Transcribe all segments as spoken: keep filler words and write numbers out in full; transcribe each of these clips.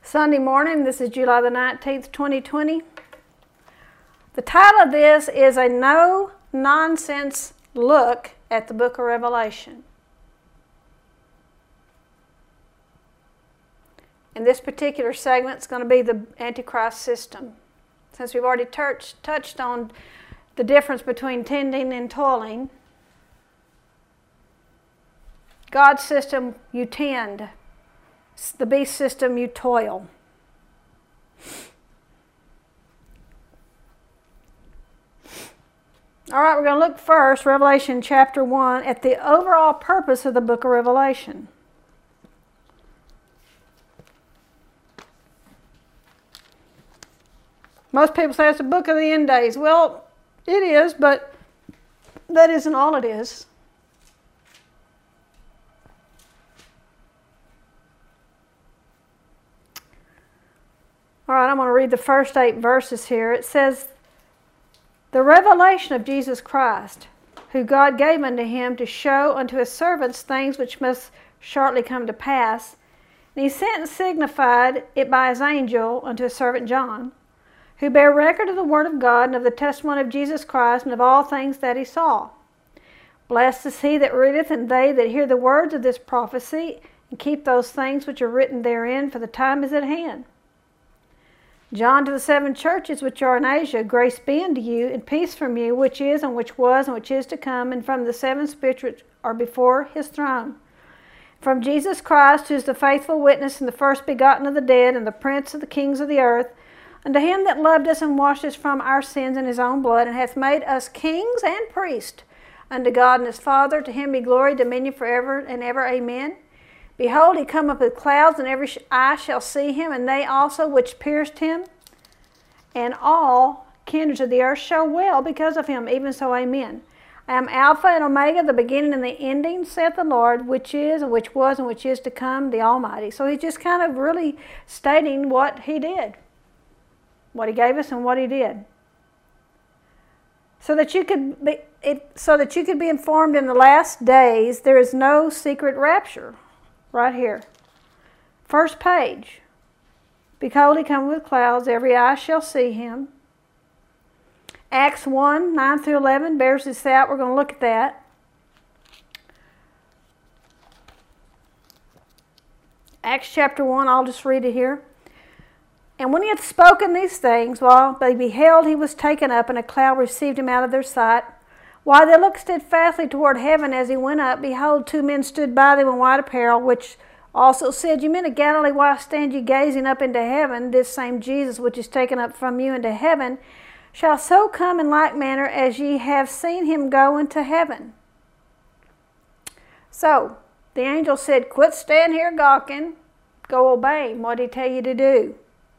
Sunday morning. This is July the nineteenth, twenty twenty. The title of this is a no-nonsense look at the book of Revelation. And this particular segment is going to be the Antichrist system. Since we've already touched, touched on the difference between tending and toiling, God's system, you tend. The beast system, you toil. All right, we're going to look first, Revelation chapter one, at the overall purpose of the book of Revelation. Most people say it's a book of the end days. Well, it is, but that isn't all it is. All right, I'm going to read the first eight verses here. It says, "The revelation of Jesus Christ, who God gave unto him to show unto his servants things which must shortly come to pass. And he sent and signified it by his angel unto his servant John, who bare record of the word of God and of the testimony of Jesus Christ and of all things that he saw. Blessed is he that readeth, and they that hear the words of this prophecy, and keep those things which are written therein, for the time is at hand. John to the seven churches which are in Asia, grace be unto you, and peace from you, which is, and which was, and which is to come, and from the seven spirits which are before his throne. From Jesus Christ, who is the faithful witness, and the first begotten of the dead, and the prince of the kings of the earth, unto him that loved us and washed us from our sins in his own blood, and hath made us kings and priests unto God and his Father. To him be glory, dominion forever and ever. Amen. Behold, he cometh with clouds, and every eye shall see him, and they also which pierced him, and all kindreds of the earth shall wail because of him. Even so, amen. I am Alpha and Omega, the beginning and the ending, saith the Lord, which is, and which was, and which is to come, the Almighty." So he's just kind of really stating what he did, what he gave us and what he did. So that you could be, it, so that you could be informed in the last days, there is no secret rapture. Right here. First page. "Behold, he cometh with clouds, every eye shall see him." Acts one, nine through eleven bears this out. We're going to look at that. Acts chapter one, I'll just read it here. "And when he had spoken these things, while they beheld, he was taken up, and a cloud received him out of their sight. While they looked steadfastly toward heaven as he went up, behold, two men stood by them in white apparel, which also said, Ye men of Galilee, why stand ye gazing up into heaven? This same Jesus, which is taken up from you into heaven, shall so come in like manner as ye have seen him go into heaven." So, the angel said, quit stand here gawking. Go obey him. What did he tell you to do?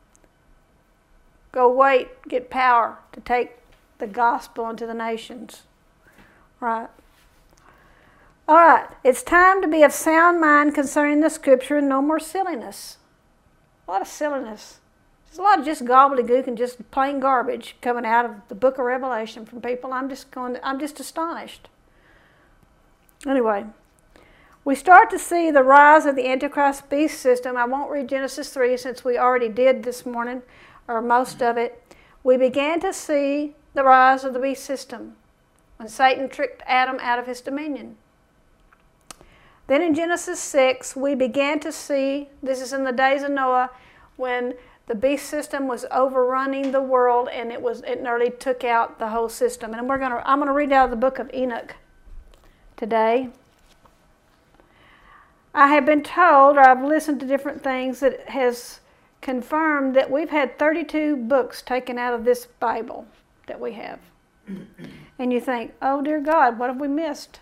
Go wait, get power to take the gospel into the nations. Right. All right. It's time to be of sound mind concerning the scripture and no more silliness. A lot of silliness. There's a lot of just gobbledygook and just plain garbage coming out of the book of Revelation from people. I'm just going. I'm just astonished. Anyway, we start to see the rise of the Antichrist beast system. I won't read Genesis three since we already did this morning, or most of it. We began to see the rise of the beast system when Satan tricked Adam out of his dominion. Then in Genesis six, we began to see, this is in the days of Noah, when the beast system was overrunning the world, and it was it nearly took out the whole system. And we're gonna, I'm going to read out of the book of Enoch today. I have been told, or I've listened to different things that has confirmed that we've had thirty-two books taken out of this Bible that we have. And you think, oh dear God, what have we missed?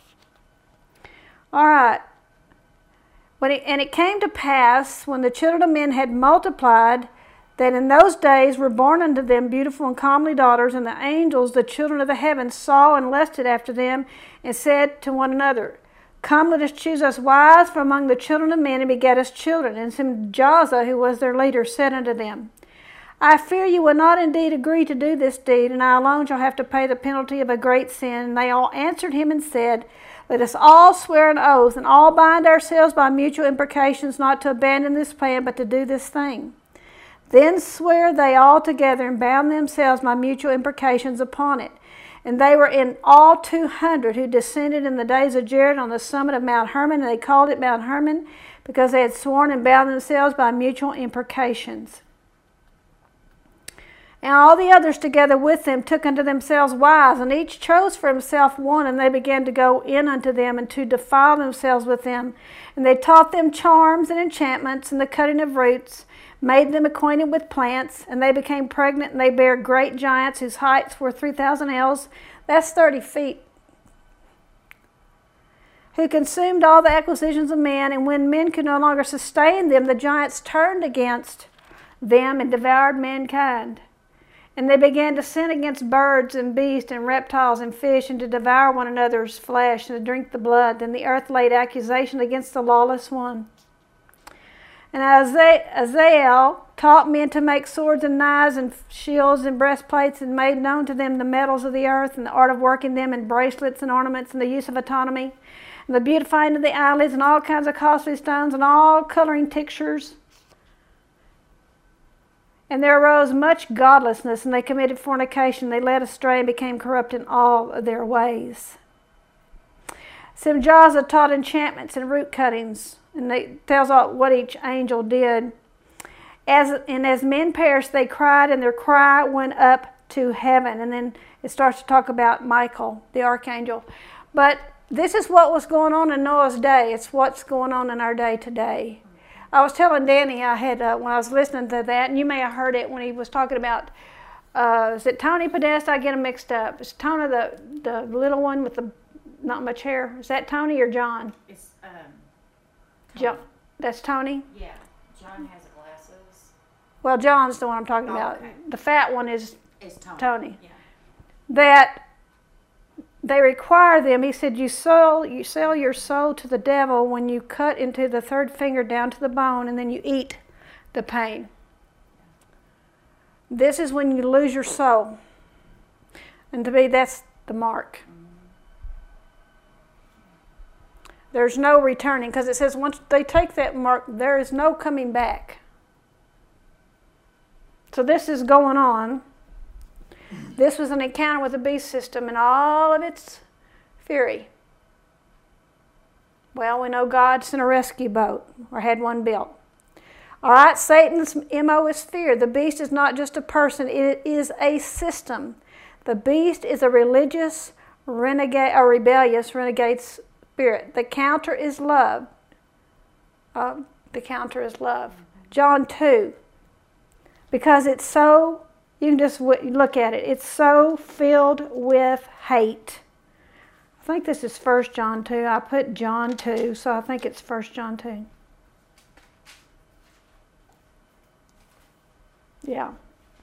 All right. When it, and it came to pass, when the children of men had multiplied, that in those days were born unto them beautiful and comely daughters, and the angels, the children of the heavens, saw and lusted after them, and said to one another, Come, let us choose us wives from among the children of men, and beget us children. And Simjaza, who was their leader, said unto them, I fear you will not indeed agree to do this deed, and I alone shall have to pay the penalty of a great sin. And they all answered him and said, Let us all swear an oath and all bind ourselves by mutual imprecations not to abandon this plan, but to do this thing. Then swear they all together and bound themselves by mutual imprecations upon it. And they were in all two hundred who descended in the days of Jared on the summit of Mount Hermon, and they called it Mount Hermon because they had sworn and bound themselves by mutual imprecations. And all the others together with them took unto themselves wives, and each chose for himself one, and they began to go in unto them and to defile themselves with them. And they taught them charms and enchantments and the cutting of roots, made them acquainted with plants, and they became pregnant, and they bare great giants whose heights were three thousand ells. That's thirty feet. Who consumed all the acquisitions of man, and when men could no longer sustain them, the giants turned against them and devoured mankind. And they began to sin against birds and beasts and reptiles and fish, and to devour one another's flesh and to drink the blood. Then the earth laid accusation against the lawless one. And Azazel taught men to make swords and knives and shields and breastplates, and made known to them the metals of the earth and the art of working them, and bracelets and ornaments, and the use of autonomy, and the beautifying of the eyelids, and all kinds of costly stones, and all coloring tinctures. And there arose much godlessness, and they committed fornication. They led astray and became corrupt in all of their ways. Simjaza taught enchantments and root cuttings, and it tells out what each angel did. As and as men perished, they cried, and their cry went up to heaven. And then it starts to talk about Michael, the archangel. But this is what was going on in Noah's day. It's what's going on in our day today. I was telling Danny, I had uh, when I was listening to that, and you may have heard it when he was talking about, uh, is it Tony Podesta? I get them mixed up. Is Tony the, the little one with the not much hair? Is that Tony or John? It's, um, John. That's Tony? Yeah. John has glasses. Well, John's the one I'm talking Oh, about. okay. The fat one is It's Tony. Tony. Yeah. That they require them, he said, you sell, you sell your soul to the devil when you cut into the third finger down to the bone, and then you eat the pain. This is when you lose your soul. And to me, that's the mark. There's no returning, because it says once they take that mark, there is no coming back. So this is going on. This was an encounter with the beast system in all of its fury. Well, we know God sent a rescue boat, or had one built. All right, Satan's M O is fear. The beast is not just a person, it is a system. The beast is a religious, renegade, or rebellious, renegade spirit. The counter is love. Uh, the counter is love. John two. Because it's so, you can just w- look at it, it's so filled with hate. I think this is First John two. I put John two, so I think it's First John two. Yeah.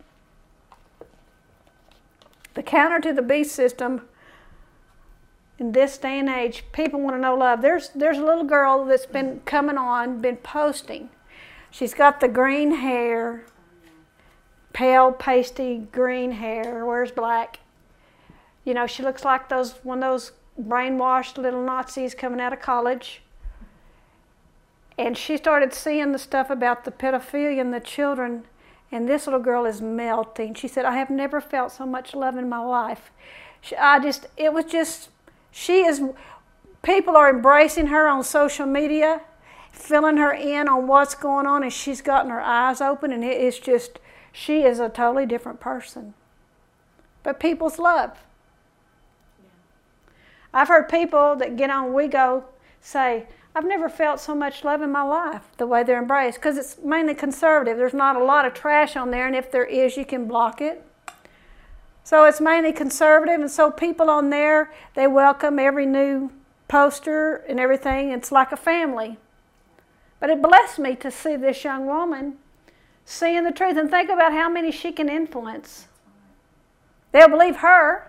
The counter to the beast system in this day and age, people want to know love. There's there's a little girl that's been coming on, been posting. She's got the green hair, pale, pasty green hair, wears black. You know, she looks like those one of those brainwashed little Nazis coming out of college. And she started seeing the stuff about the pedophilia and the children, and this little girl is melting. She said, I have never felt so much love in my life. She, I just, it was just, she is, people are embracing her on social media, filling her in on what's going on, and she's gotten her eyes open, and it is just, she is a totally different person. But people's love. Yeah. I've heard people that get on WeGo say, I've never felt so much love in my life, the way they're embraced, because it's mainly conservative. There's not a lot of trash on there, and if there is, you can block it. So it's mainly conservative, and so people on there, they welcome every new poster and everything. It's like a family. But it blessed me to see this young woman seeing the truth, and think about how many she can influence. They'll believe her.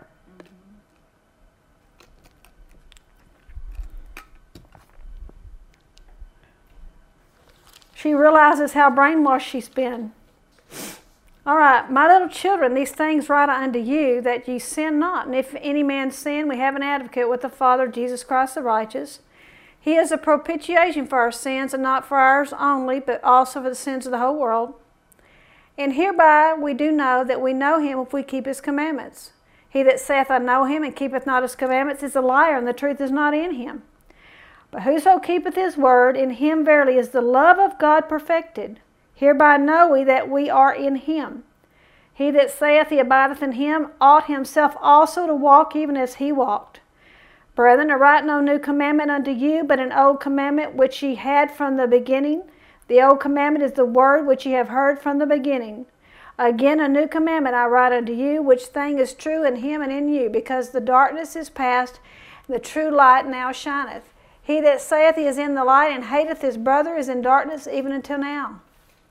She realizes how brainwashed she's been. All right, my little children, these things write I unto you, that ye sin not. And if any man sin, we have an advocate with the Father, Jesus Christ the righteous. He is a propitiation for our sins, and not for ours only, but also for the sins of the whole world. And hereby we do know that we know him if we keep his commandments. He that saith, I know him, and keepeth not his commandments, is a liar, and the truth is not in him. But whoso keepeth his word, in him verily is the love of God perfected. Hereby know we that we are in him. He that saith he abideth in him ought himself also to walk even as he walked. Brethren, I write no new commandment unto you, but an old commandment which ye had from the beginning. The old commandment is the word which ye have heard from the beginning. Again, a new commandment I write unto you, which thing is true in him and in you, because the darkness is past, and the true light now shineth. He that saith he is in the light and hateth his brother is in darkness even until now.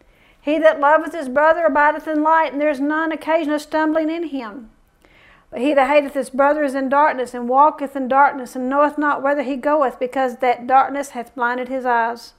He that loveth his brother abideth in light, and there is none occasion of stumbling in him. But he that hateth his brother is in darkness, and walketh in darkness, and knoweth not whither he goeth, because that darkness hath blinded his eyes.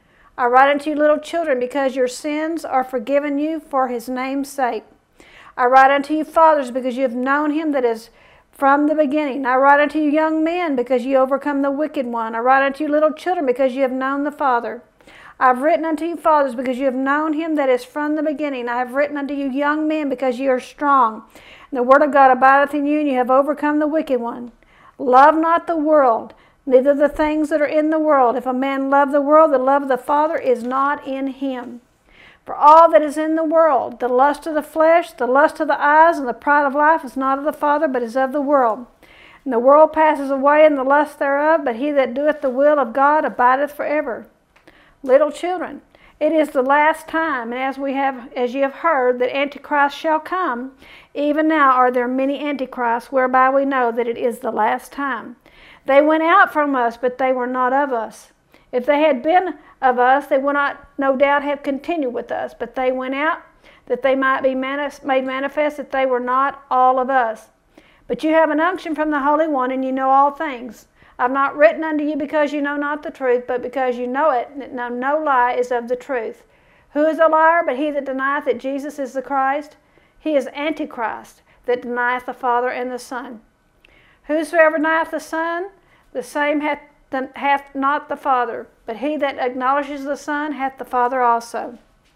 I write unto you, little children, because your sins are forgiven you for his name's sake. I write unto you, fathers, because you have known him that is from the beginning. I write unto you, young men, because you overcome the wicked one. I write unto you, little children, because you have known the Father. I have written unto you, fathers, because you have known him that is from the beginning. I have written unto you, young men, because you are strong. And the word of God abideth in you, and you have overcome the wicked one. Love not the world, neither the things that are in the world. If a man love the world, the love of the Father is not in him. For all that is in the world, the lust of the flesh, the lust of the eyes, and the pride of life is not of the Father, but is of the world. And the world passes away, and the lust thereof, but he that doeth the will of God abideth forever. Little children, it is the last time, and as we have, as ye have heard, that Antichrist shall come, even now are there many Antichrists, whereby we know that it is the last time. They went out from us, but they were not of us. If they had been of us, they would not, no doubt, have continued with us. But they went out, that they might be manis- made manifest that they were not all of us. But you have an unction from the Holy One, and you know all things. I have not written unto you because you know not the truth, but because you know it, and that no, no lie is of the truth. Who is a liar but he that denieth that Jesus is the Christ? He is Antichrist, that denieth the Father and the Son. Whosoever denieth the Son, the same hath, hath not the Father, but he that acknowledges the Son hath the Father also.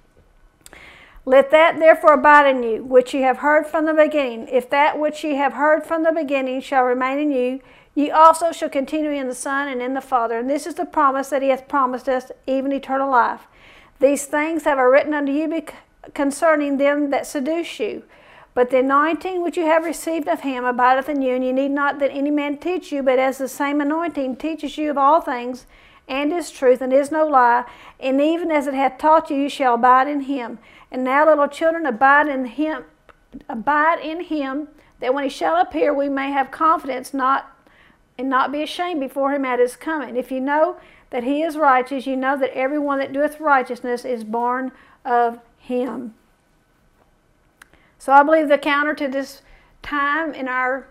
Let that therefore abide in you, which ye have heard from the beginning. If that which ye have heard from the beginning shall remain in you, ye also shall continue in the Son and in the Father. And this is the promise that he hath promised us, even eternal life. These things have I written unto you concerning them that seduce you. But the anointing which you have received of him abideth in you, and ye need not that any man teach you, but as the same anointing teaches you of all things, and is truth, and is no lie, and even as it hath taught you, you shall abide in him. And now, little children, abide in him, abide in him, that when he shall appear, we may have confidence, not and not be ashamed before him at his coming. If you know that he is righteous, you know that every one that doeth righteousness is born of him. So I believe the counter to this time in our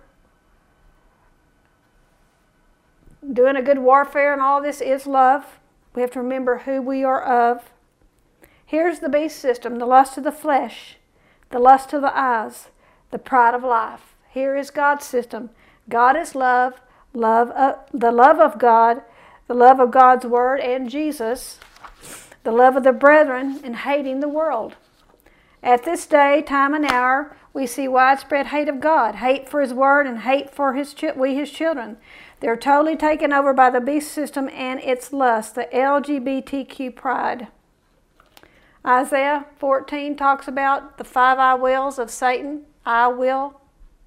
doing a good warfare and all this is love. We have to remember who we are of. Here's the beast system: the lust of the flesh, the lust of the eyes, the pride of life. Here is God's system. God is love, love of, the love of God, the love of God's word and Jesus, the love of the brethren, and hating the world. At this day, time and hour, we see widespread hate of God, hate for his word, and hate for his we his children. They're totally taken over by the beast system and its lust, the L G B T Q pride. Isaiah fourteen talks about the five I wills of Satan. I will.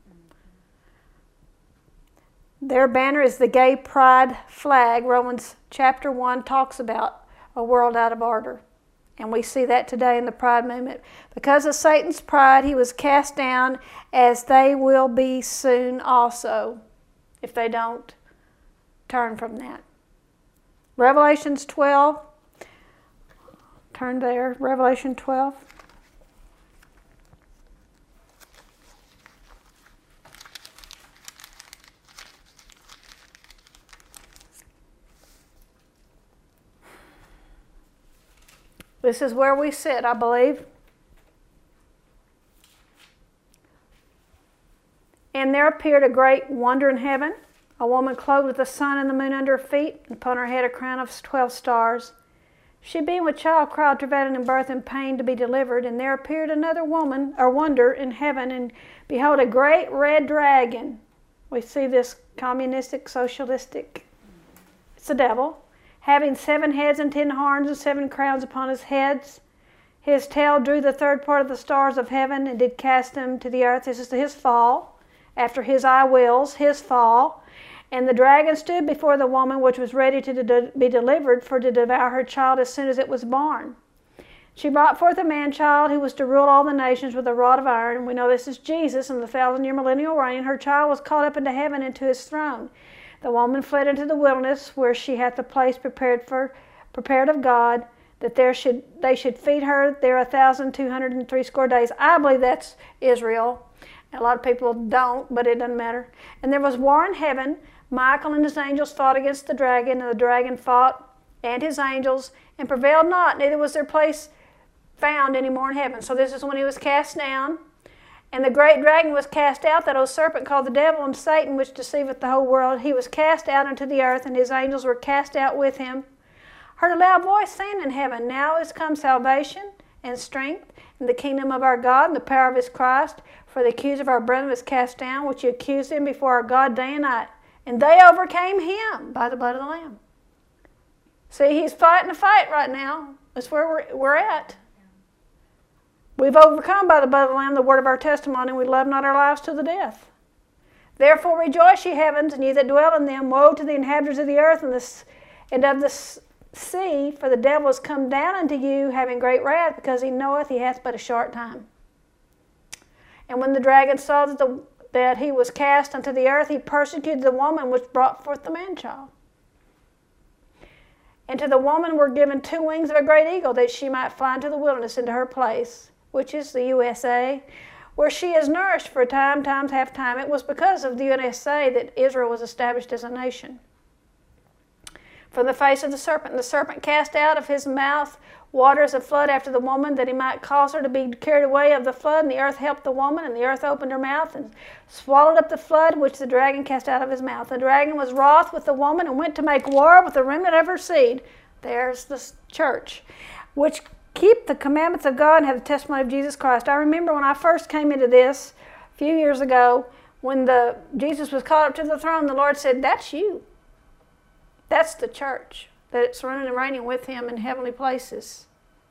Their banner is the gay pride flag. Romans chapter one talks about a world out of order. And we see that today in the pride movement. Because of Satan's pride, he was cast down, as they will be soon also, if they don't turn from that. Revelations twelve. Turn there. Revelation twelve. This is where we sit, I believe. And there appeared a great wonder in heaven, a woman clothed with the sun and the moon under her feet, and upon her head a crown of twelve stars. She being with child cried, travailing in birth and pain to be delivered. And there appeared another woman, or wonder, in heaven, and behold, a great red dragon. We see this communistic, socialistic. It's the devil, having seven heads and ten horns and seven crowns upon his heads. His tail drew the third part of the stars of heaven and did cast them to the earth. This is his fall, after his I wills, his fall. And the dragon stood before the woman, which was ready to de- be delivered, for to devour her child as soon as it was born. She brought forth a man-child who was to rule all the nations with a rod of iron. We know this is Jesus in the thousand-year millennial reign. Her child was caught up into heaven into his throne. The woman fled into the wilderness, where she hath a place prepared for prepared of God, that there should they should feed her there a thousand two hundred and three score days. I believe that's Israel. A lot of people don't, but it doesn't matter. And there was war in heaven. Michael and his angels fought against the dragon, and the dragon fought and his angels, and prevailed not, neither was their place found any more in heaven. So this is when he was cast down. And the great dragon was cast out, that old serpent called the devil and Satan, which deceiveth the whole world. He was cast out into the earth, and his angels were cast out with him. Heard a loud voice saying in heaven, Now is come salvation and strength, and the kingdom of our God, and the power of his Christ. For the accuser of our brethren was cast down, which he accused him before our God day and night. And they overcame him by the blood of the Lamb. See, he's fighting a fight right now. That's where we're, we're at. We've overcome by the blood of the Lamb, the word of our testimony, and we love not our lives to the death. Therefore rejoice, ye heavens, and ye that dwell in them. Woe to the inhabitants of the earth and, the, and of the sea, for the devil is come down unto you, having great wrath, because he knoweth he hath but a short time. And when the dragon saw that, the, that he was cast unto the earth, he persecuted the woman which brought forth the man-child. And to the woman were given two wings of a great eagle, that she might fly into the wilderness, into her place, which is the U S A, where she is nourished for a time, times half time. It was because of the U S A that Israel was established as a nation. From the face of the serpent, and the serpent cast out of his mouth waters of flood after the woman, that he might cause her to be carried away of the flood. And the earth helped the woman, and the earth opened her mouth and swallowed up the flood which the dragon cast out of his mouth. The dragon was wroth with the woman, and went to make war with the remnant of her seed. There's the church, which keep the commandments of God and have the testimony of Jesus Christ. I remember when I first came into this a few years ago, when the Jesus was caught up to the throne, the Lord said, that's you. That's the church, that's running and reigning with him in heavenly places.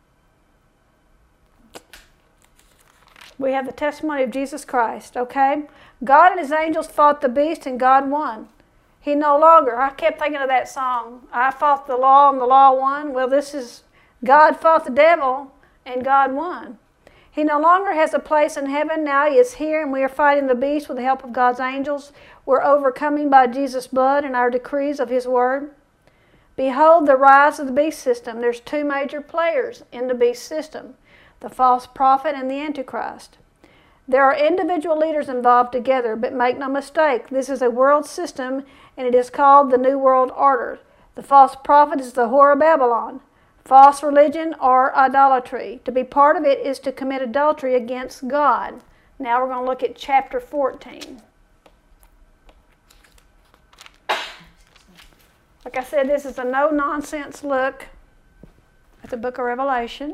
We have the testimony of Jesus Christ, okay? God and his angels fought the beast, and God won. He no longer, I kept thinking of that song, I fought the law and the law won. Well, this is, God fought the devil and God won. He no longer has a place in heaven. Now he is here, and we are fighting the beast with the help of God's angels. We're overcoming by Jesus' blood and our decrees of his word. Behold the rise of the beast system. There's two major players in the beast system, the false prophet and the Antichrist. There are individual leaders involved together, but make no mistake, this is a world system, and it is called the New World Order. The false prophet is the whore of Babylon. False religion or idolatry. To be part of it is to commit adultery against God. Now we're going to look at chapter fourteen. Like I said, this is a no-nonsense look at the book of Revelation.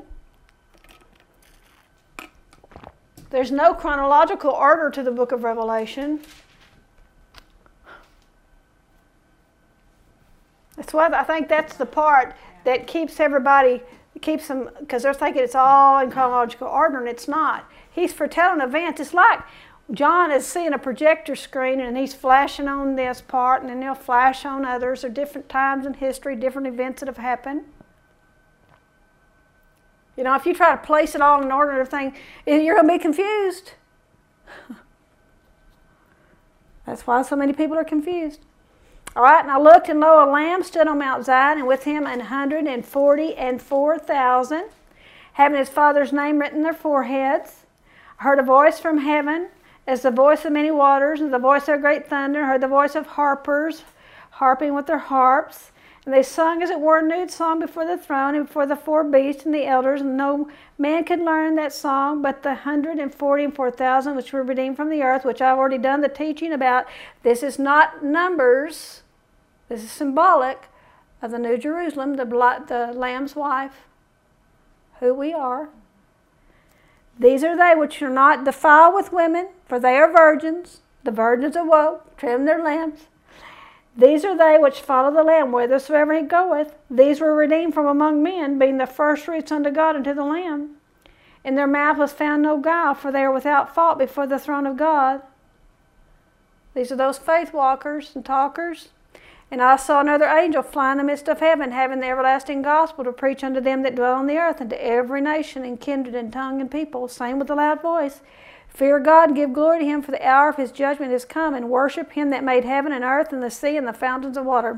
There's no chronological order to the book of Revelation. That's what I think that's the part that keeps everybody, keeps them, because they're thinking it's all in chronological order, and it's not. He's foretelling events. It's like John is seeing a projector screen, and he's flashing on this part, and then he'll flash on others, or different times in history, different events that have happened. You know, if you try to place it all in order and everything, you're going to be confused. That's why so many people are confused. All right, and I looked, and lo, a lamb stood on Mount Zion, and with him an hundred and forty and four thousand, having his Father's name written in their foreheads. I heard a voice from heaven, as the voice of many waters, and the voice of a great thunder. I heard the voice of harpers, harping with their harps. And they sung, as it were, a new song before the throne and before the four beasts and the elders. And no man could learn that song but the hundred and forty and four thousand which were redeemed from the earth, which I've already done the teaching about. This is not numbers. This is symbolic of the New Jerusalem, the, the Lamb's wife, who we are. These are they which are not defiled with women, for they are virgins. The virgins awoke, trimmed their lamps. These are they which follow the Lamb whithersoever he goeth. These were redeemed from among men, being the firstfruits unto God and to the Lamb. In their mouth was found no guile, for they are without fault before the throne of God. These are those faith walkers and talkers. And I saw another angel fly in the midst of heaven, having the everlasting gospel to preach unto them that dwell on the earth, and to every nation and kindred and tongue and people, saying with a loud voice, Fear God and give glory to him, for the hour of his judgment is come, and worship him that made heaven and earth and the sea and the fountains of water.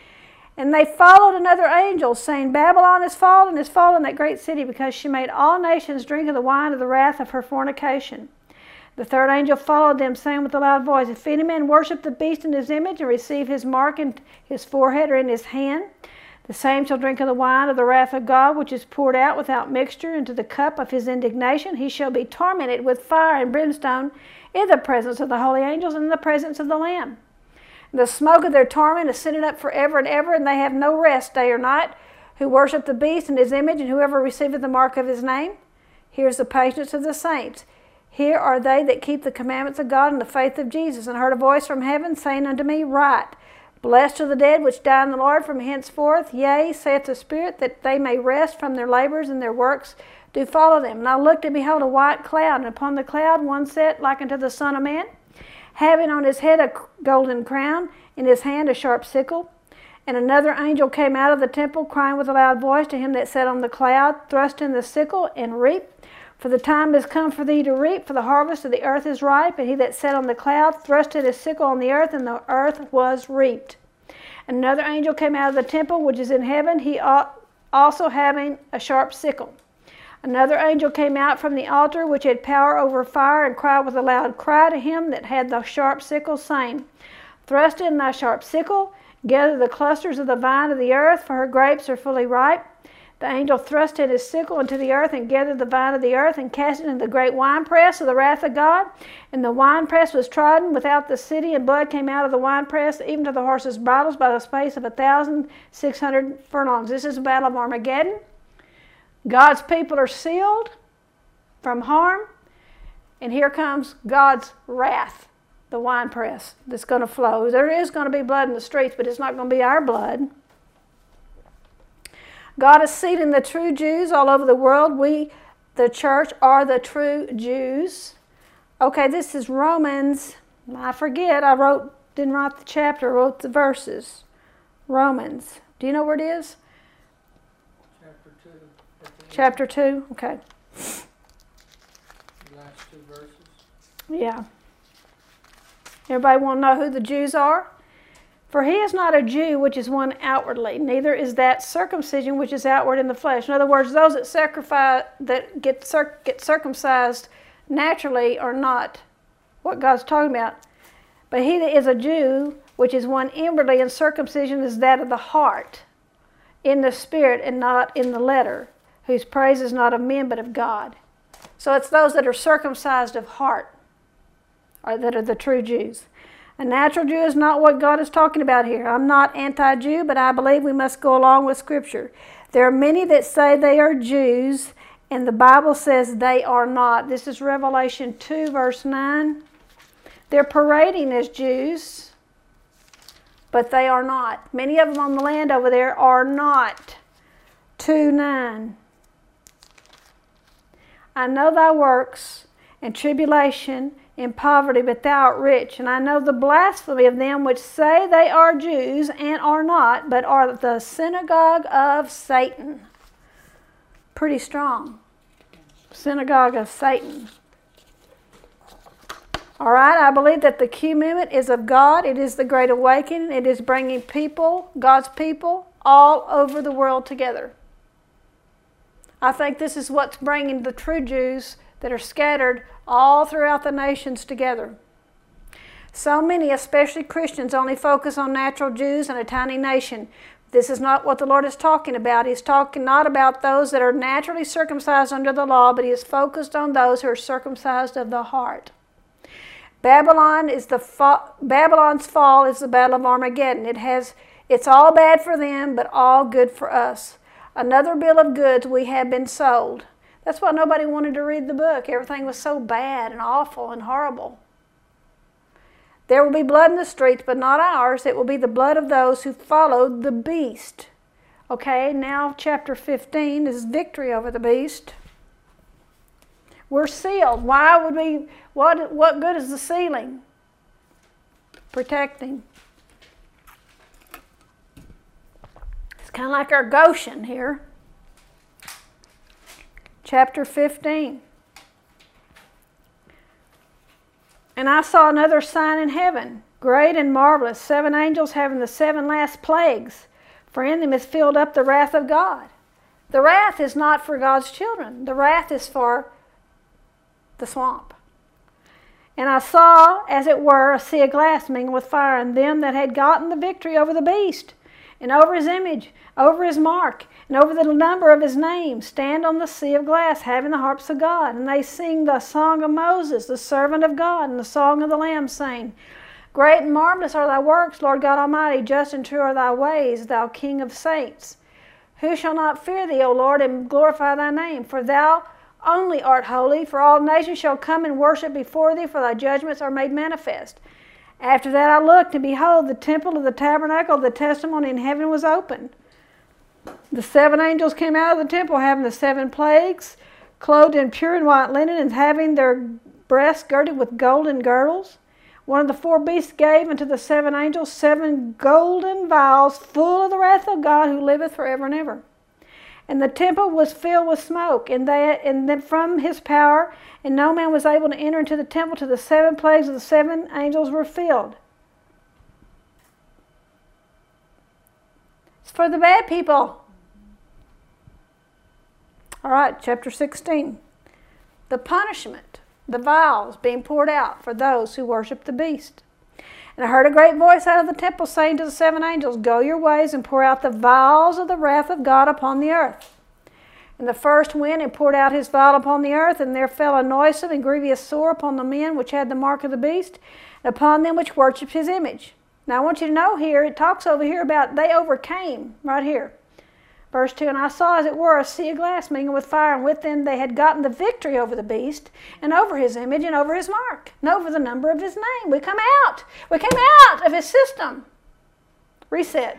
And they followed another angel, saying, Babylon is fallen, is fallen, that great city, because she made all nations drink of the wine of the wrath of her fornication. The third angel followed them, saying with a loud voice, If any man worship the beast in his image, and receive his mark in his forehead or in his hand, the same shall drink of the wine of the wrath of God, which is poured out without mixture into the cup of his indignation. He shall be tormented with fire and brimstone in the presence of the holy angels and in the presence of the Lamb. The smoke of their torment is sending up forever and ever, and they have no rest day or night, who worship the beast in his image, and whoever receiveth the mark of his name. Here is the patience of the saints. Here are they that keep the commandments of God and the faith of Jesus. And I heard a voice from heaven saying unto me, Write, Blessed are the dead which die in the Lord from henceforth. Yea, saith the Spirit, that they may rest from their labors, and their works do follow them. And I looked, and behold, a white cloud, and upon the cloud one sat like unto the Son of Man, having on his head a golden crown, in his hand a sharp sickle. And another angel came out of the temple, crying with a loud voice to him that sat on the cloud, Thrust in the sickle, and reap. For the time is come for thee to reap, for the harvest of the earth is ripe. And he that sat on the cloud thrust in his sickle on the earth, and the earth was reaped. And another angel came out of the temple which is in heaven, he also having a sharp sickle. Another angel came out from the altar which had power over fire, and cried with a loud cry to him that had the sharp sickle, saying, Thrust in thy sharp sickle, gather the clusters of the vine of the earth, for her grapes are fully ripe. The angel thrust in his sickle into the earth, and gathered the vine of the earth, and cast it into the great winepress of the wrath of God. And the winepress was trodden without the city, and blood came out of the winepress, even to the horses' bridles, by the space of a thousand six hundred furlongs. This is the battle of Armageddon. God's people are sealed from harm, and here comes God's wrath, the winepress that's going to flow. There is going to be blood in the streets, but it's not going to be our blood. God is seating the true Jews all over the world. We, the church, are the true Jews. Okay, this is Romans. I forget. I wrote, didn't write the chapter. I wrote the verses. Romans. Do you know where it is? Chapter two. Chapter two. Okay. The last two verses. Yeah. Everybody want to know who the Jews are? For he is not a Jew which is one outwardly, neither is that circumcision which is outward in the flesh. In other words, those that sacrifice, that get cir- get circumcised naturally are not what God's talking about. But he that is a Jew, which is one inwardly, and circumcision is that of the heart, in the spirit and not in the letter, whose praise is not of men but of God. So it's those that are circumcised of heart, or that are the true Jews. A natural Jew is not what God is talking about here. I'm not anti-Jew, but I believe we must go along with Scripture. There are many that say they are Jews, and the Bible says they are not. This is Revelation two, verse nine. They're parading as Jews, but they are not. Many of them on the land over there are not. two nine. I know thy works and tribulation, in poverty, but thou art rich. And I know the blasphemy of them which say they are Jews and are not, but are the synagogue of Satan. Pretty strong. Synagogue of Satan. All right, I believe that the Q movement is of God. It is the Great Awakening. It is bringing people, God's people, all over the world together. I think this is what's bringing the true Jews that are scattered all throughout the nations together. So many, especially Christians, only focus on natural Jews and a tiny nation. This is not what the Lord is talking about. He's talking not about those that are naturally circumcised under the law, but he is focused on those who are circumcised of the heart. Babylon is the fa- Babylon's fall is the battle of Armageddon. It has it's all bad for them, but all good for us. Another bill of goods we have been sold. That's why nobody wanted to read the book. Everything was so bad and awful and horrible. There will be blood in the streets, but not ours. It will be the blood of those who followed the beast. Okay, now chapter fifteen is victory over the beast. We're sealed. Why would we, what, what good is the sealing? Protecting. It's kind of like our Goshen here. Chapter fifteen. And I saw another sign in heaven, great and marvelous, seven angels having the seven last plagues, for in them is filled up the wrath of God. The wrath is not for God's children. The wrath is for the swamp. And I saw, as it were, a sea of glass mingled with fire, and them that had gotten the victory over the beast, and over his image, over his mark, and over the number of his name, stand on the sea of glass, having the harps of God. And they sing the song of Moses, the servant of God, and the song of the Lamb, saying, Great and marvelous are thy works, Lord God Almighty, just and true are thy ways, thou King of saints. Who shall not fear thee, O Lord, and glorify thy name? For thou only art holy, for all nations shall come and worship before thee, for thy judgments are made manifest. After that I looked, and behold, the temple of the tabernacle of the testimony in heaven was opened. The seven angels came out of the temple, having the seven plagues, clothed in pure and white linen, and having their breasts girded with golden girdles. One of the four beasts gave unto the seven angels seven golden vials, full of the wrath of God, who liveth forever and ever. And the temple was filled with smoke, and they and then from his power, and no man was able to enter into the temple till the seven plagues of the seven angels were filled. It's for the bad people. All right, chapter sixteen. The punishment, the vials being poured out for those who worship the beast. And I heard a great voice out of the temple saying to the seven angels, Go your ways and pour out the vials of the wrath of God upon the earth. And the first went and poured out his vial upon the earth, and there fell a noisome and grievous sore upon the men which had the mark of the beast, and upon them which worshipped his image. Now I want you to know here, it talks over here about they overcame, right here. Verse two, And I saw as it were a sea of glass mingled with fire, and with them they had gotten the victory over the beast, and over his image, and over his mark, and over the number of his name. We come out. We came out of his system. Reset.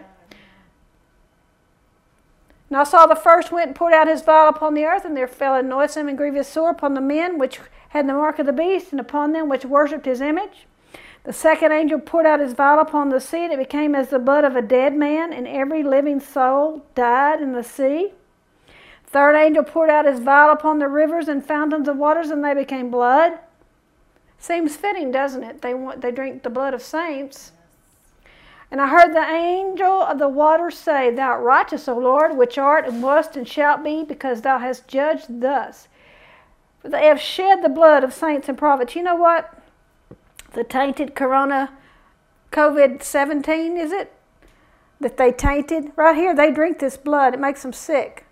And I saw the first went and poured out his vial upon the earth, and there fell a noisome and grievous sore upon the men which had the mark of the beast, and upon them which worshipped his image. The second angel poured out his vial upon the sea, and it became as the blood of a dead man, and every living soul died in the sea. Third angel poured out his vial upon the rivers and fountains of waters, and they became blood. Seems fitting, doesn't it? They want, they drink the blood of saints. And I heard the angel of the waters say, Thou art righteous, O Lord, which art and wast and shalt be, because thou hast judged thus. For they have shed the blood of saints and prophets. You know what? The tainted corona covid seventeen, is it? That they tainted. Right here, they drink this blood. It makes them sick.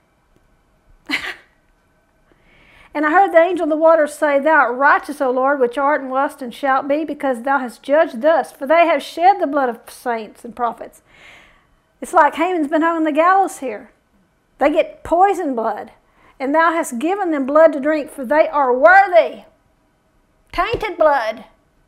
And I heard the angel of the waters say, Thou art righteous, O Lord, which art and wast and shalt be, because thou hast judged thus. For they have shed the blood of saints and prophets. It's like Haman's been hung on the gallows here. They get poison blood. And thou hast given them blood to drink, for they are worthy. Tainted blood.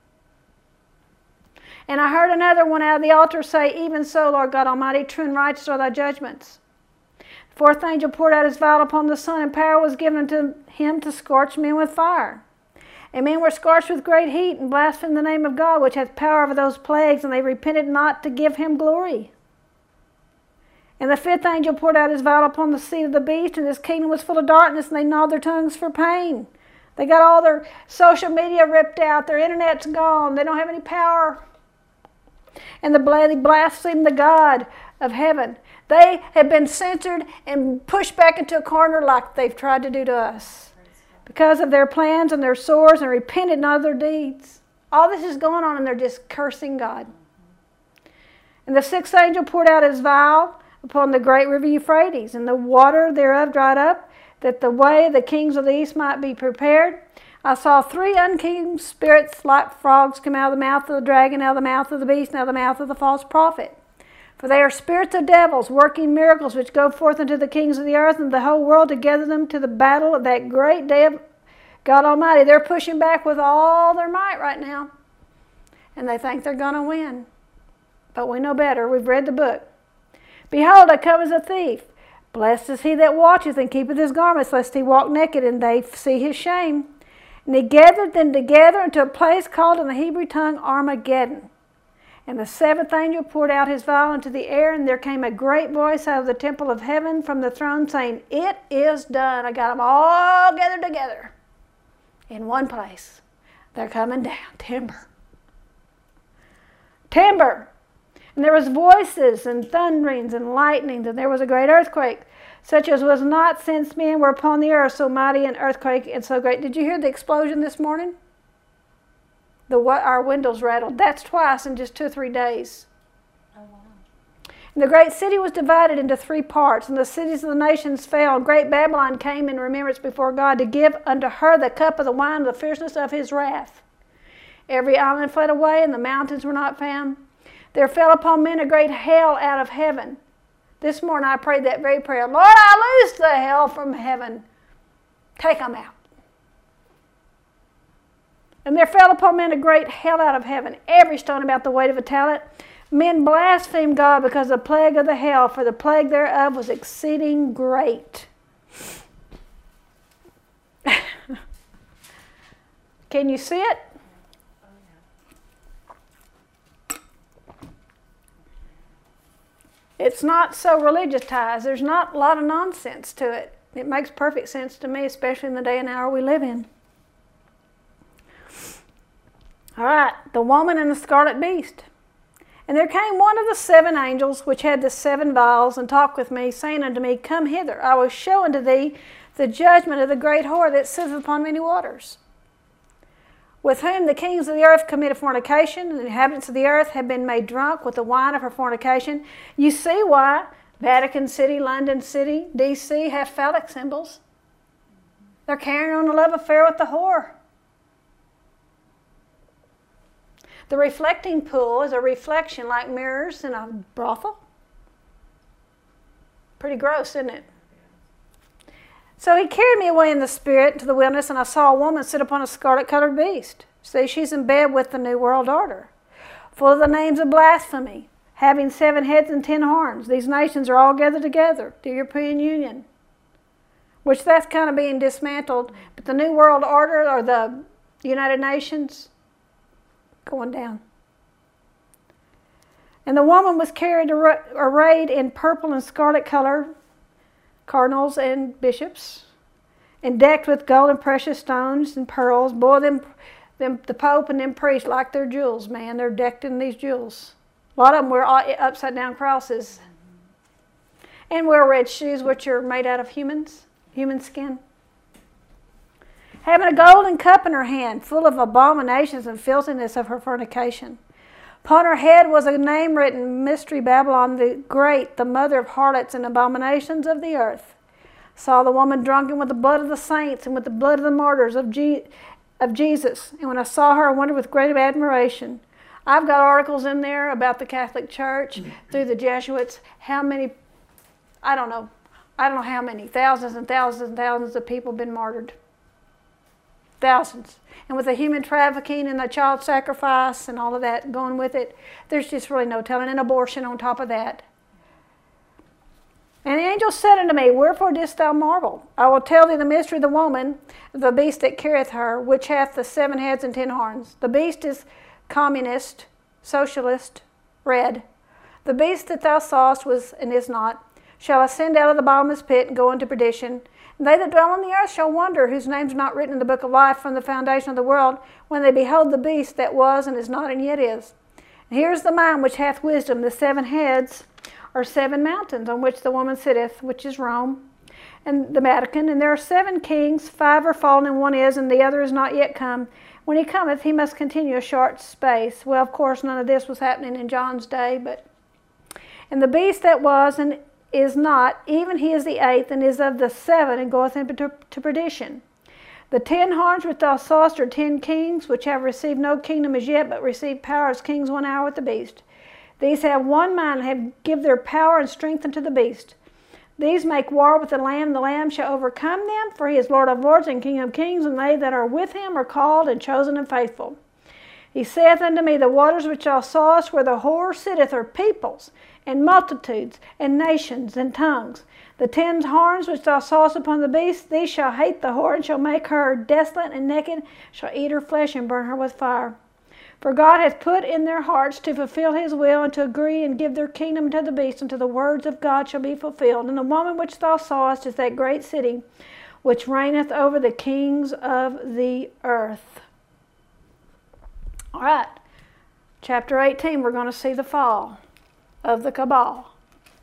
And I heard another one out of the altar say, Even so, Lord God Almighty, true and righteous are thy judgments. The fourth angel poured out his vial upon the sun, and power was given unto him to scorch men with fire. And men were scorched with great heat, and blasphemed the name of God, which hath power over those plagues, and they repented not to give him glory. And the fifth angel poured out his vial upon the seat of the beast, and his kingdom was full of darkness, and they gnawed their tongues for pain. They got all their social media ripped out, their internet's gone, they don't have any power. And the they blasphemed the God of heaven. They have been censored and pushed back into a corner like they've tried to do to us because of their plans and their sores, and repented not of their deeds. All this is going on, and they're just cursing God. And the sixth angel poured out his vial upon the great river Euphrates, and the water thereof dried up, that the way of the kings of the east might be prepared. I saw three unclean spirits like frogs come out of the mouth of the dragon, out of the mouth of the beast, and out of the mouth of the false prophet. For they are spirits of devils, working miracles, which go forth unto the kings of the earth and the whole world to gather them to the battle of that great day of God Almighty. They're pushing back with all their might right now. And they think they're going to win. But we know better. We've read the book. Behold, I come as a thief. Blessed is he that watcheth and keepeth his garments, lest he walk naked and they see his shame. And he gathered them together into a place called in the Hebrew tongue Armageddon. And the seventh angel poured out his vial into the air, and there came a great voice out of the temple of heaven from the throne, saying, It is done. I got them all gathered together in one place. They're coming down. Timber. Timber. And there was voices and thunderings and lightnings, and there was a great earthquake, such as was not since men were upon the earth, so mighty an earthquake and so great. Did you hear the explosion this morning? The our windows rattled. That's twice in just two or three days. Oh, wow. And the great city was divided into three parts, and the cities of the nations fell. And great Babylon came in remembrance before God to give unto her the cup of the wine of the fierceness of his wrath. Every island fled away, and the mountains were not found. There fell upon men a great hail out of heaven. This morning I prayed that very prayer. Lord, I loose the hail from heaven. Take them out. And there fell upon men a great hail out of heaven, every stone about the weight of a talent. Men blasphemed God because of the plague of the hail, for the plague thereof was exceeding great. Can you see it? It's not so religiousized. There's not a lot of nonsense to it. It makes perfect sense to me, especially in the day and hour we live in. All right, the woman and the scarlet beast. And there came one of the seven angels, which had the seven vials, and talked with me, saying unto me, Come hither, I will show unto thee the judgment of the great whore that sitteth upon many waters, with whom the kings of the earth committed fornication, and the inhabitants of the earth have been made drunk with the wine of her fornication. You see why Vatican City, London City, D C have phallic symbols. They're carrying on a love affair with the whore. The reflecting pool is a reflection like mirrors in a brothel. Pretty gross, isn't it? So he carried me away in the spirit into the wilderness, and I saw a woman sit upon a scarlet-colored beast. See, she's in bed with the New World Order, full of the names of blasphemy, having seven heads and ten horns. These nations are all gathered together, the European Union, which that's kind of being dismantled. But the New World Order, or the United Nations, going down. And the woman was carried arrayed in purple and scarlet color, cardinals and bishops, and decked with gold and precious stones and pearls. Boy, them, them, the Pope and them priests like their jewels, man. They're decked in these jewels. A lot of them wear upside down crosses. And wear red shoes, which are made out of humans, human skin. Having a golden cup in her hand, full of abominations and filthiness of her fornication. Upon her head was a name written, Mystery Babylon the Great, the mother of harlots and abominations of the earth. Saw the woman drunken with the blood of the saints and with the blood of the martyrs of, Je- of Jesus. And when I saw her, I wondered with great admiration. I've got articles in there about the Catholic Church through the Jesuits. How many, I don't know, I don't know how many, thousands and thousands and thousands of people have been martyred. Thousands. And with the human trafficking and the child sacrifice and all of that going with it, there's just really no telling. And abortion on top of that. And the angel said unto me, Wherefore didst thou marvel? I will tell thee the mystery of the woman, the beast that carrieth her, which hath the seven heads and ten horns. The beast is communist, socialist, red. The beast that thou sawest was and is not, shall ascend out of the bottomless pit and go into perdition. And they that dwell on the earth shall wonder, whose names are not written in the book of life from the foundation of the world, when they behold the beast that was and is not and yet is. And here is the mind which hath wisdom. The seven heads are seven mountains on which the woman sitteth, which is Rome, and the Vatican. And there are seven kings, five are fallen and one is, and the other is not yet come. When he cometh, he must continue a short space. Well, of course, none of this was happening in John's day, but... And the beast that was and is not, even he is the eighth, and is of the seven, and goeth into to perdition. The ten horns which thou sawest are ten kings, which have received no kingdom as yet, but received power as kings one hour with the beast. These have one mind, and have give their power and strength unto the beast. These make war with the Lamb, and the Lamb shall overcome them, for he is Lord of lords and King of kings, and they that are with him are called and chosen and faithful. He saith unto me, the waters which thou sawest where the whore sitteth are peoples, and multitudes, and nations, and tongues. The ten horns which thou sawest upon the beast, these shall hate the whore, and shall make her desolate and naked, shall eat her flesh, and burn her with fire. For God hath put in their hearts to fulfill his will, and to agree and give their kingdom to the beast, until the words of God shall be fulfilled. And the woman which thou sawest is that great city, which reigneth over the kings of the earth. All right, chapter eighteen, we're going to see the fall of the cabal.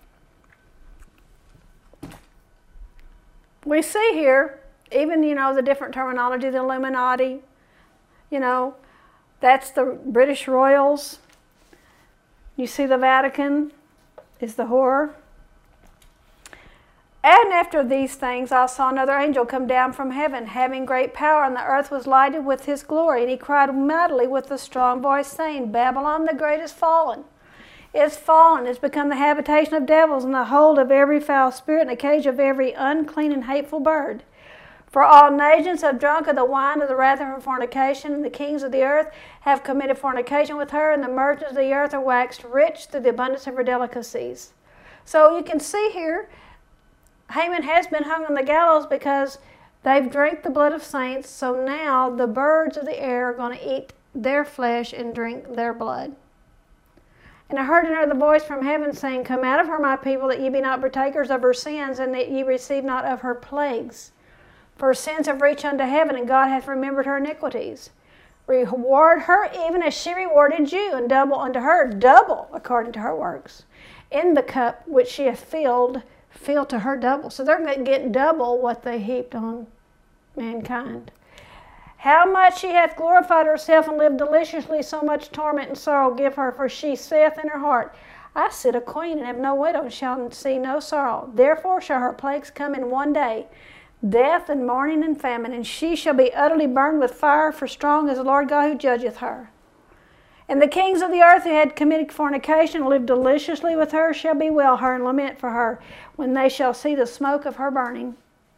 We see here, even, you know, the different terminology, the Illuminati, you know, that's the British royals. You see the Vatican is the whore. And after these things I saw another angel come down from heaven, having great power, and the earth was lighted with his glory. And he cried mightily with a strong voice, saying, Babylon the great is fallen. Is fallen, is become the habitation of devils, and the hold of every foul spirit, and the cage of every unclean and hateful bird. For all nations have drunk of the wine of the wrath of her fornication, and the kings of the earth have committed fornication with her, and the merchants of the earth are waxed rich through the abundance of her delicacies. So you can see here, Haman has been hung on the gallows because they've drank the blood of saints, so now the birds of the air are going to eat their flesh and drink their blood. And I heard another voice from heaven saying, Come out of her, my people, that ye be not partakers of her sins, and that ye receive not of her plagues. For her sins have reached unto heaven, and God hath remembered her iniquities. Reward her even as she rewarded you, and double unto her, double according to her works. In the cup which she hath filled, fill to her double. So they're going to get double what they heaped on mankind. How much she hath glorified herself and lived deliciously, so much torment and sorrow give her. For she saith in her heart, I sit a queen and have no widow, and shall see no sorrow. Therefore shall her plagues come in one day, death and mourning and famine, and she shall be utterly burned with fire, for strong is the Lord God who judgeth her. And the kings of the earth who had committed fornication and lived deliciously with her shall bewail her and lament for her, when they shall see the smoke of her burning.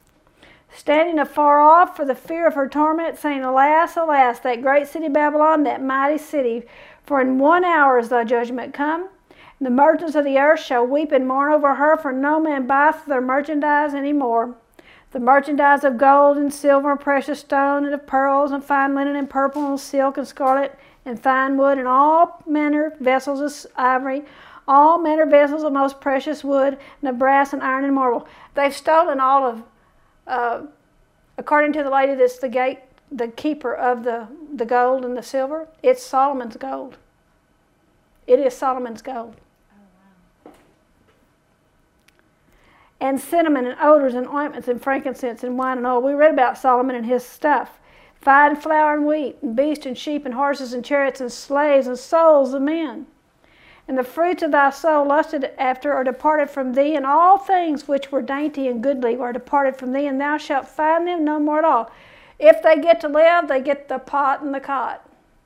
Standing afar off for the fear of her torment, saying, Alas, alas, that great city Babylon, that mighty city, for in one hour is thy judgment come. And the merchants of the earth shall weep and mourn over her, for no man buyeth their merchandise any more. The merchandise of gold and silver and precious stone, and of pearls and fine linen and purple and silk and scarlet and fine wood, and all manner vessels of ivory, all manner vessels of most precious wood, and of brass and iron and marble. They've stolen all of, uh, according to the lady that's the gate, the keeper of the, the gold and the silver, it's Solomon's gold. It is Solomon's gold. And cinnamon and odors and ointments and frankincense and wine and oil. We read about Solomon and his stuff. Fine flour and wheat, and beasts and sheep and horses and chariots and slaves and souls of men. And the fruits of thy soul lusted after are departed from thee, and all things which were dainty and goodly are departed from thee, and thou shalt find them no more at all. If they get to live, they get the pot and the cot.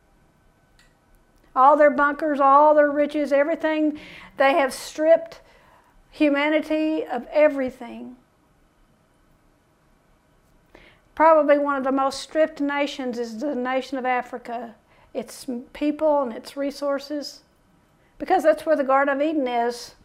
All their bunkers, all their riches, everything, they have stripped humanity of everything. Probably one of the most stripped nations is the nation of Africa. Its people and its resources. Because that's where the Garden of Eden is.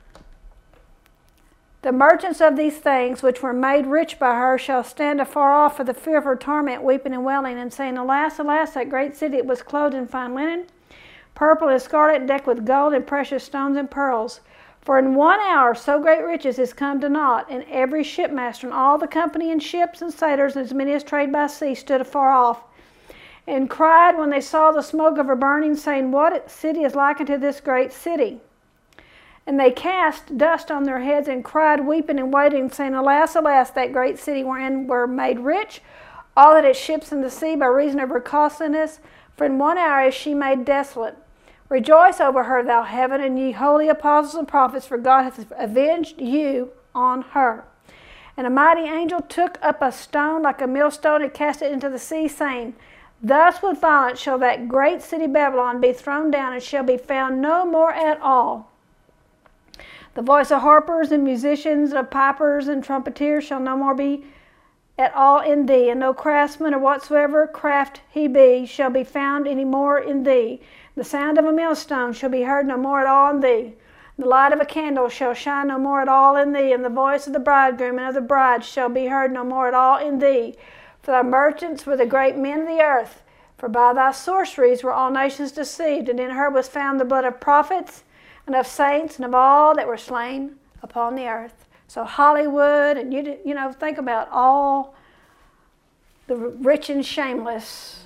The merchants of these things, which were made rich by her, shall stand afar off for the fear of her torment, weeping and wailing, and saying, Alas, alas, that great city, it was clothed in fine linen, purple and scarlet, decked with gold and precious stones and pearls. For in one hour so great riches is come to naught, and every shipmaster and all the company and ships and sailors, and as many as trade by sea, stood afar off, and cried when they saw the smoke of her burning, saying, What city is like unto this great city? And they cast dust on their heads, and cried, weeping and wailing, saying, Alas, alas, that great city wherein were made rich all that its ships in the sea by reason of her costliness. For in one hour is she made desolate. Rejoice over her, thou heaven, and ye holy apostles and prophets, for God hath avenged you on her. And a mighty angel took up a stone like a millstone and cast it into the sea, saying, Thus with violence shall that great city Babylon be thrown down, and shall be found no more at all. The voice of harpers and musicians, of pipers and trumpeters shall no more be at all in thee, and no craftsman or whatsoever craft he be shall be found any more in thee. The sound of a millstone shall be heard no more at all in thee. The light of a candle shall shine no more at all in thee, and the voice of the bridegroom and of the bride shall be heard no more at all in thee. For thy merchants were the great men of the earth, for by thy sorceries were all nations deceived, and in her was found the blood of prophets and of saints and of all that were slain upon the earth. So Hollywood, and you you know, think about all the rich and shameless.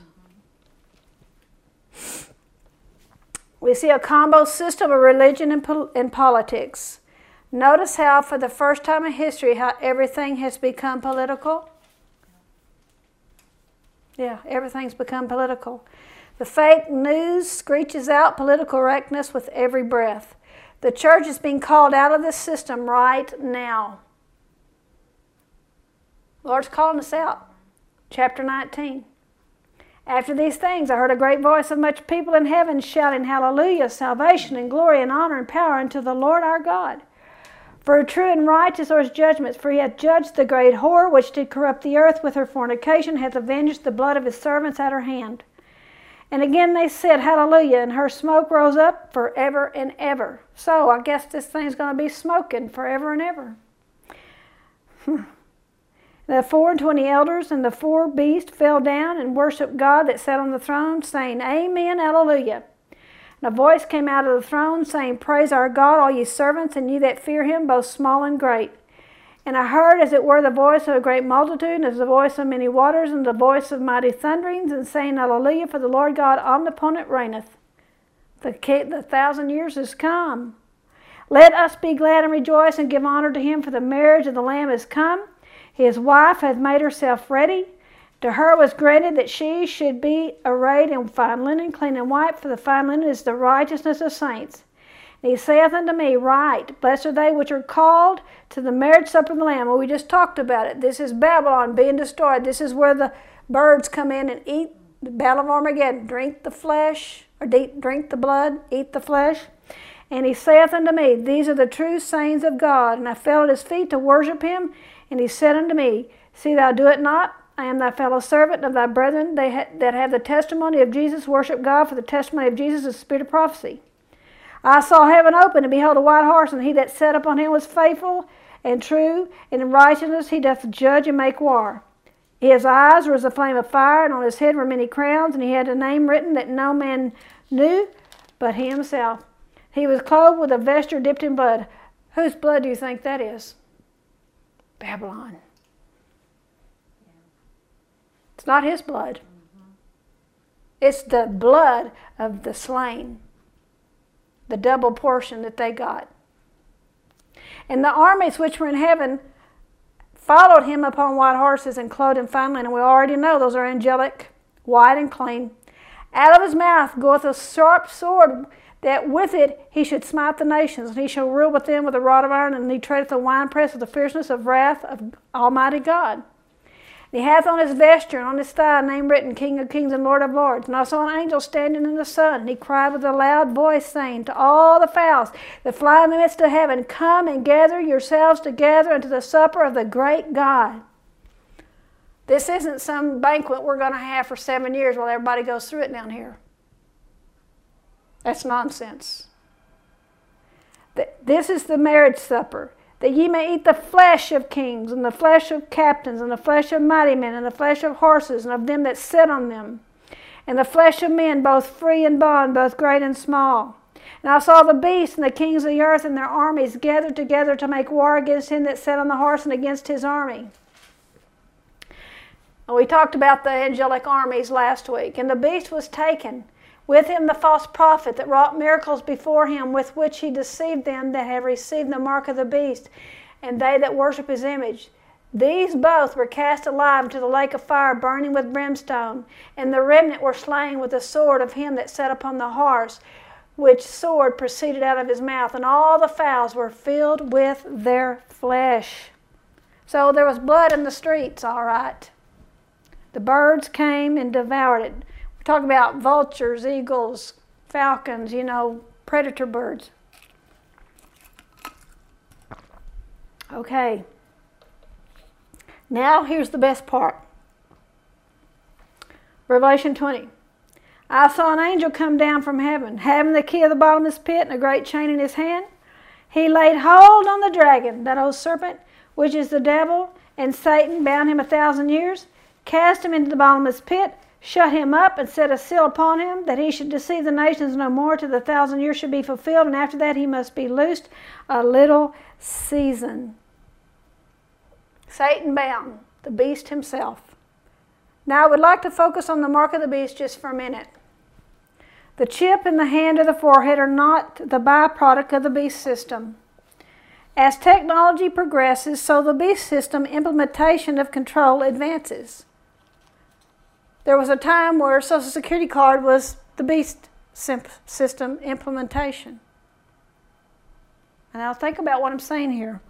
We see a combo system of religion and, pol- and politics. Notice how, for the first time in history, how everything has become political. Yeah, everything's become political. The fake news screeches out political correctness with every breath. The church is being called out of this system right now. The Lord's calling us out. Chapter nineteen. After these things I heard a great voice of much people in heaven shouting, Hallelujah, salvation and glory and honor and power unto the Lord our God. For true and righteous are his judgments, for he hath judged the great whore which did corrupt the earth with her fornication, hath avenged the blood of his servants at her hand. And again they said, Hallelujah, and her smoke rose up forever and ever. So I guess this thing's going to be smoking forever and ever. The four and twenty elders and the four beasts fell down and worshipped God that sat on the throne, saying, Amen, Hallelujah. And a voice came out of the throne, saying, Praise our God, all ye servants, and ye that fear him, both small and great. And I heard, as it were, the voice of a great multitude, and as the voice of many waters, and the voice of mighty thunderings, and saying, Hallelujah, for the Lord God omnipotent reigneth. The, the thousand years is come. Let us be glad and rejoice, and give honor to him, for the marriage of the Lamb is come. His wife hath made herself ready. To her was granted that she should be arrayed in fine linen, clean and white, for the fine linen is the righteousness of saints. And he saith unto me, Right, blessed are they which are called to the marriage supper of the Lamb. Well, we just talked about it. This is Babylon being destroyed. This is where the birds come in and eat the battle of Armageddon. Drink the flesh, or drink the blood, eat the flesh. And he saith unto me, These are the true sayings of God. And I fell at his feet to worship him. And he said unto me, See thou do it not. I am thy fellow servant of thy brethren they ha- that have the testimony of Jesus. Worship God, for the testimony of Jesus is the spirit of prophecy. I saw heaven open, and behold a white horse, and he that sat upon him was faithful and true, and in righteousness he doth judge and make war. His eyes were as a flame of fire, and on his head were many crowns, and he had a name written that no man knew but he himself. He was clothed with a vesture dipped in blood. Whose blood do you think that is? Babylon. It's not his blood. Mm-hmm. It's the blood of the slain. The double portion that they got. And the armies which were in heaven followed him upon white horses and clothed in fine linen. And we already know those are angelic, white and clean. Out of his mouth goeth a sharp sword, that with it he should smite the nations, and he shall rule with them with a rod of iron, and he treadeth the winepress of the fierceness of wrath of Almighty God. And he hath on his vesture and on his thigh a name written, King of kings and Lord of lords. And I saw an angel standing in the sun, and he cried with a loud voice, saying to all the fowls that fly in the midst of heaven, Come and gather yourselves together unto the supper of the great God. This isn't some banquet we're going to have for seven years while everybody goes through it down here. That's nonsense. This is the marriage supper, that ye may eat the flesh of kings, and the flesh of captains, and the flesh of mighty men, and the flesh of horses, and of them that sit on them, and the flesh of men, both free and bond, both great and small. And I saw the beast and the kings of the earth and their armies gathered together to make war against him that sat on the horse and against his army. And we talked about the angelic armies last week. And the beast was taken, with him the false prophet that wrought miracles before him, with which he deceived them that have received the mark of the beast, and they that worship his image. These both were cast alive into the lake of fire, burning with brimstone, and the remnant were slain with the sword of him that sat upon the horse, which sword proceeded out of his mouth, and all the fowls were filled with their flesh. So there was blood in the streets, all right. The birds came and devoured it. We're talking about vultures, eagles, falcons, you know, predator birds. Okay. Now here's the best part. Revelation twenty. I saw an angel come down from heaven, having the key of the bottomless pit and a great chain in his hand. He laid hold on the dragon, that old serpent, which is the devil, and Satan, bound him a thousand years, cast him into the bottomless pit, shut him up, and set a seal upon him, that he should deceive the nations no more till the thousand years should be fulfilled, and after that he must be loosed a little season. Satan bound, the beast himself. Now I would like to focus on the mark of the beast just for a minute. The chip in the hand or the forehead are not the byproduct of the beast system. As technology progresses, so the beast system implementation of control advances. There was a time where a Social Security card was the beast system implementation. And now think about what I'm saying here.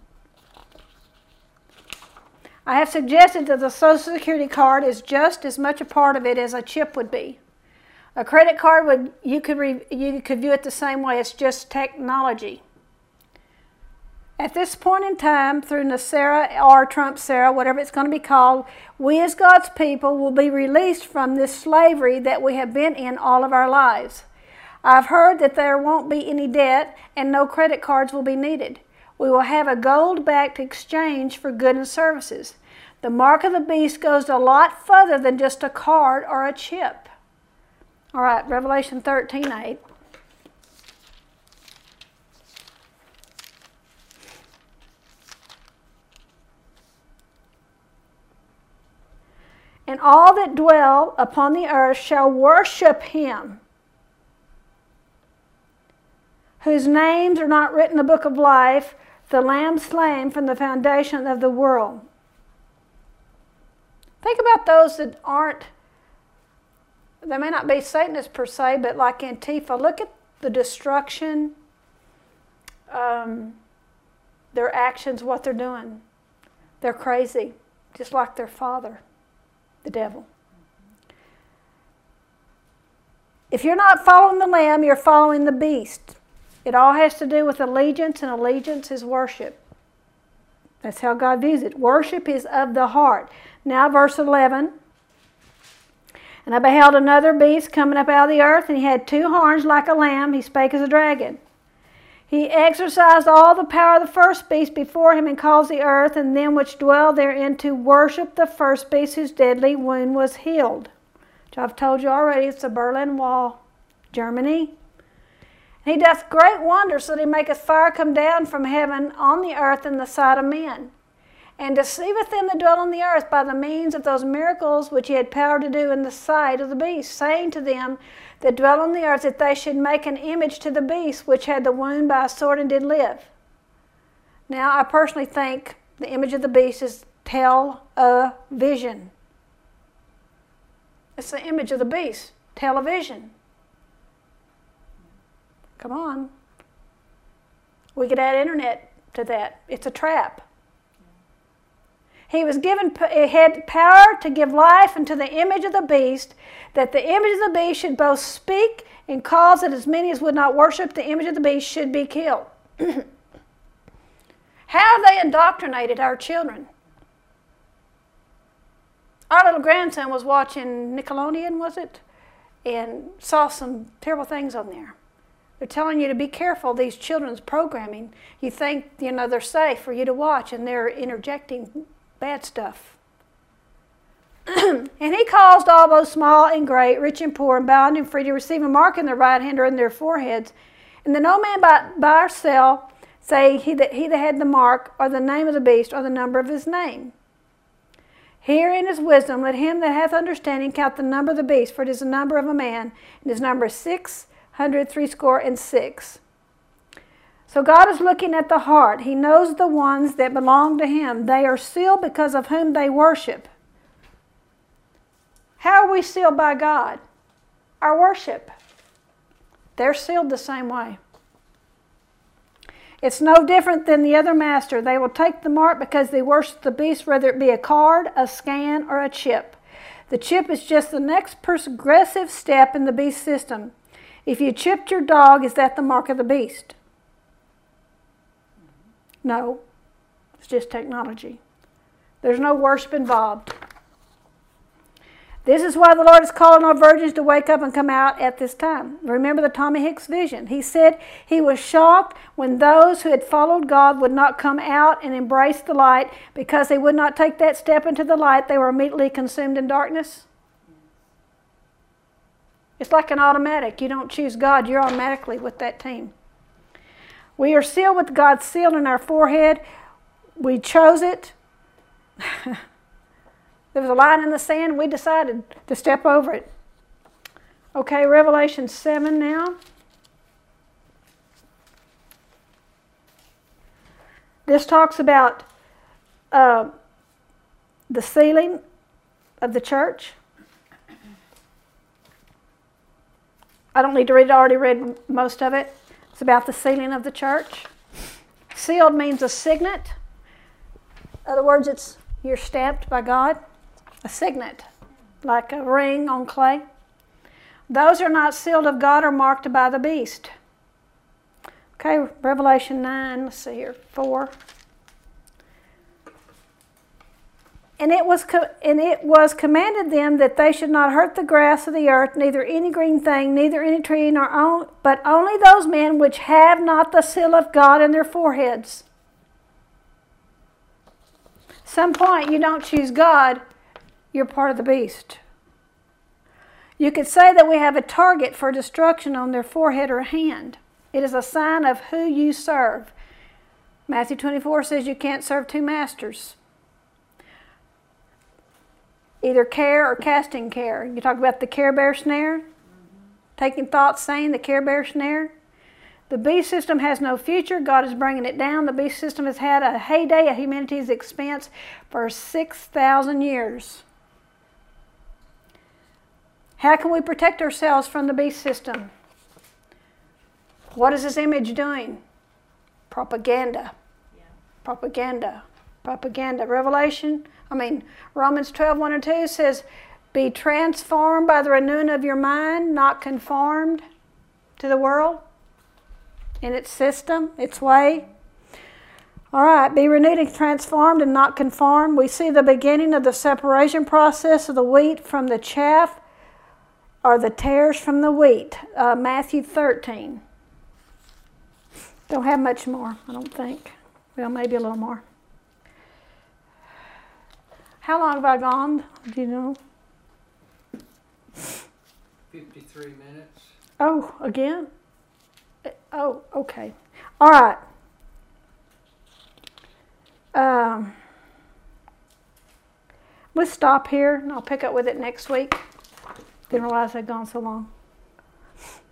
I have suggested that the Social Security card is just as much a part of it as a chip would be. A credit card would you could re, you could view it the same way. It's just technology. At this point in time, through NESARA or Trump-SARA, whatever it's going to be called, we as God's people will be released from this slavery that we have been in all of our lives. I've heard that there won't be any debt and no credit cards will be needed. We will have a gold-backed exchange for goods and services. The mark of the beast goes a lot further than just a card or a chip. All right, Revelation thirteen eight. And all that dwell upon the earth shall worship him, whose names are not written in the book of life, the Lamb slain from the foundation of the world. Think about those that aren't, they may not be Satanists per se, but like Antifa, look at the destruction, um, their actions, what they're doing. They're crazy, just like their father, the devil. If you're not following the Lamb, you're following the beast. It all has to do with allegiance, and allegiance is worship. That's how God views it. Worship is of the heart. Now verse eleven. And I beheld another beast coming up out of the earth, and he had two horns like a lamb. He spake as a dragon. He exercised all the power of the first beast before him, and caused the earth and them which dwell therein to worship the first beast, whose deadly wound was healed. Which I've told you already, it's the Berlin Wall, Germany. And he doth great wonders, so that he maketh fire come down from heaven on the earth in the sight of men, and deceiveth them that dwell on the earth by the means of those miracles which he had power to do in the sight of the beast, saying to them that dwell on the earth that they should make an image to the beast which had the wound by a sword and did live. Now, I personally think the image of the beast is television. It's the image of the beast, television. Come on. We could add internet to that. It's a trap. He was given, he had power to give life unto the image of the beast, that the image of the beast should both speak and cause that as many as would not worship the image of the beast should be killed. How have they indoctrinated our children? Our little grandson was watching Nickelodeon, was it? And saw some terrible things on there. They're telling you to be careful, these children's programming. You think, you know, they're safe for you to watch, and they're interjecting bad stuff. And he caused all both small and great, rich and poor, and bound and free to receive a mark in their right hand or in their foreheads. And that no man buy, buy or sell, say he that, he that had the mark, or the name of the beast, or the number of his name. Herein is wisdom. Let him that hath understanding count the number of the beast, for it is the number of a man, and his number is six hundred threescore and six. So God is looking at the heart. He knows the ones that belong to him. They are sealed because of whom they worship. How are we sealed by God? Our worship. They're sealed the same way. It's no different than the other master. They will take the mark because they worship the beast, whether it be a card, a scan, or a chip. The chip is just the next progressive step in the beast system. If you chipped your dog, is that the mark of the beast? No. It's just technology. There's no worship involved. This is why the Lord is calling our virgins to wake up and come out at this time. Remember the Tommy Hicks vision. He said he was shocked when those who had followed God would not come out and embrace the light because they would not take that step into the light. They were immediately consumed in darkness. It's like an automatic. You don't choose God, you're automatically with that team. We are sealed with God's seal in our forehead. We chose it. There was a line in the sand. We decided to step over it. Okay, Revelation seven now. This talks about uh, the sealing of the church. I don't need to read it. I already read most of it. It's about the sealing of the church. Sealed means a signet. In other words, it's you're stamped by God. A signet, like a ring on clay. Those who are not sealed of God are marked by the beast. Okay, Revelation nine, let's see here, four. And it was co- and it was commanded them that they should not hurt the grass of the earth, neither any green thing, neither any tree, nor on, but only those men which have not the seal of God in their foreheads. Some point you don't choose God, you're part of the beast. You could say that we have a target for destruction on their forehead or hand. It is a sign of who you serve. Matthew twenty-four says you can't serve two masters. Either care or casting care. You talk about the Care Bear snare. Mm-hmm. Taking thoughts, saying the Care Bear snare. The beast system has no future. God is bringing it down. The beast system has had a heyday at humanity's expense for six thousand years. How can we protect ourselves from the beast system? What is this image doing? Propaganda. Yeah. Propaganda. Propaganda. Revelation, I mean, Romans twelve, one and two says, be transformed by the renewing of your mind, not conformed to the world in its system, its way. All right, be renewed and transformed and not conformed. We see the beginning of the separation process of the wheat from the chaff, or the tares from the wheat. Uh, Matthew thirteen. Don't have much more, I don't think. Well, maybe a little more. How long have I gone? Do you know? Fifty-three minutes. Oh, again? Oh, okay. All right. Um, we'll stop here, and I'll pick up with it next week. Didn't realize I'd gone so long.